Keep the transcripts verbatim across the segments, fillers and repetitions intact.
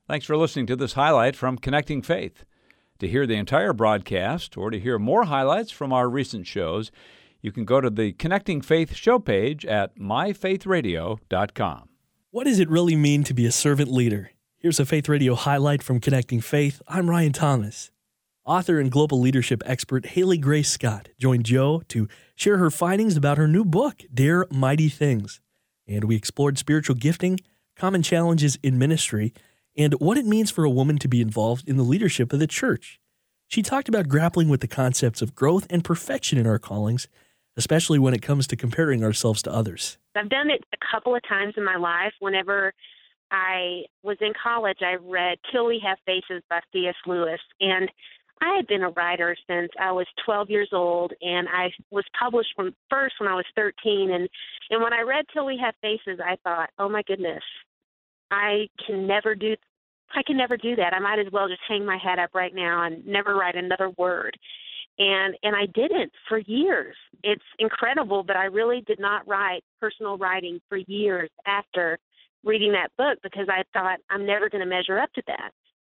Thanks for listening to this highlight from Connecting Faith. To hear the entire broadcast or to hear more highlights from our recent shows, you can go to the Connecting Faith show page at my faith radio dot com. What does it really mean to be a servant leader? Here's a Faith Radio highlight from Connecting Faith. I'm Ryan Thomas. Author and global leadership expert Haley Grace Scott joined Joe to share her findings about her new book, Dare Mighty Things. And we explored spiritual gifting, common challenges in ministry, and what it means for a woman to be involved in the leadership of the church. She talked about grappling with the concepts of growth and perfection in our callings, especially when it comes to comparing ourselves to others. I've done it a couple of times in my life. Whenever I was in college, I read Till We Have Faces by C S Lewis, and I had been a writer since I was twelve years old, and I was published from first when I was thirteen. And, and when I read Till We Have Faces, I thought, oh my goodness, I can never do I can never do that. I might as well just hang my head up right now and never write another word. And and I didn't for years. It's incredible, but I really did not write personal writing for years after reading that book because I thought I'm never going to measure up to that.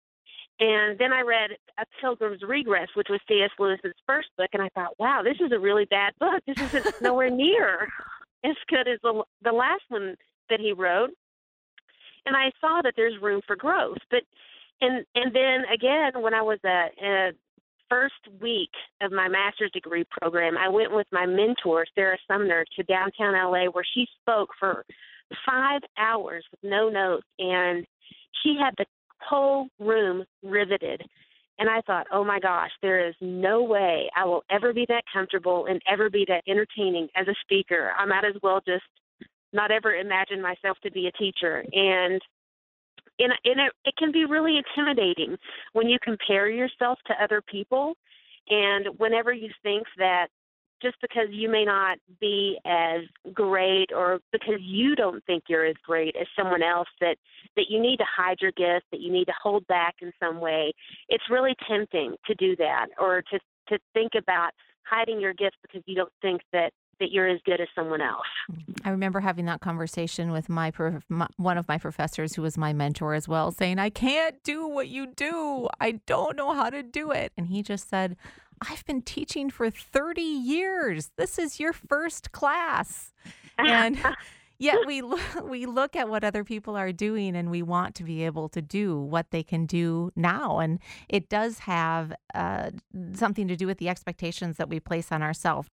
And then I read A Pilgrim's Regress, which was C S Lewis's first book, and I thought, wow, this is a really bad book. This isn't nowhere near as good as the, the last one that he wrote. And I saw that there's room for growth. But and and then again, when I was a, a first week of my master's degree program, I went with my mentor, Sarah Sumner, to downtown L A, where she spoke for five hours with no notes, and she had the whole room riveted. And I thought, oh my gosh, there is no way I will ever be that comfortable and ever be that entertaining as a speaker. I might as well just not ever imagine myself to be a teacher. And and, and it, it can be really intimidating when you compare yourself to other people, and whenever you think that just because you may not be as great or because you don't think you're as great as someone else, that, that you need to hide your gifts, that you need to hold back in some way. It's really tempting to do that, or to, to think about hiding your gifts because you don't think that that you're as good as someone else. I remember having that conversation with my, prof, my one of my professors who was my mentor as well, saying, I can't do what you do. I don't know how to do it. And he just said, I've been teaching for thirty years. This is your first class. And yet we we look at what other people are doing, and we want to be able to do what they can do now. And it does have uh, something to do with the expectations that we place on ourselves.